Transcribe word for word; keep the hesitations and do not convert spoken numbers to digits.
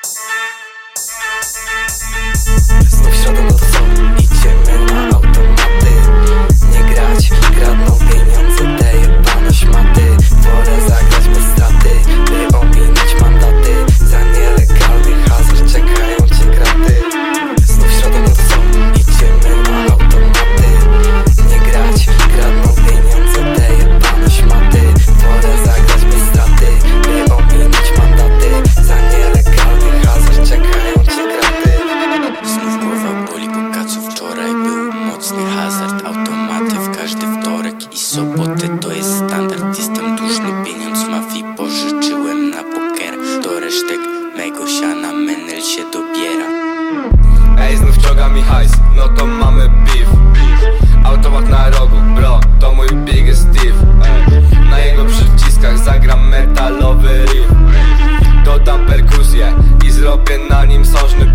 Znów środa, no to co? Idziemy na automaty. Nie grać, kradną pieniądze te jebane szmaty. Wolę zagrać bez straty, by ominąć mandaty. Za nielegalny hazard czekają cię kraty. Znów środa, no to co? Idziemy na automaty. Nie grać, kradną pieniądze te jebane szmaty. Wolę zagrać bez straty, by ominąć mandaty. Za nielegalny hazard czekają cię kraty. Znów głowa boli, bo kacu wczoraj był mocny hazard. Automaty w każdy wtorek i soboty to jest standard. Jestem dłużny pieniądz mafii, pożyczyłem na poker. Do resztek mego siana menel się dobiera. Ej, znów wciąga mi hajs, no to mamy beef. Automat na rogu, bro, to mój biggest thief. Ej, na jego przyciskach zagram metalowy riff. Dodam perkusję i zrobię na nim sążny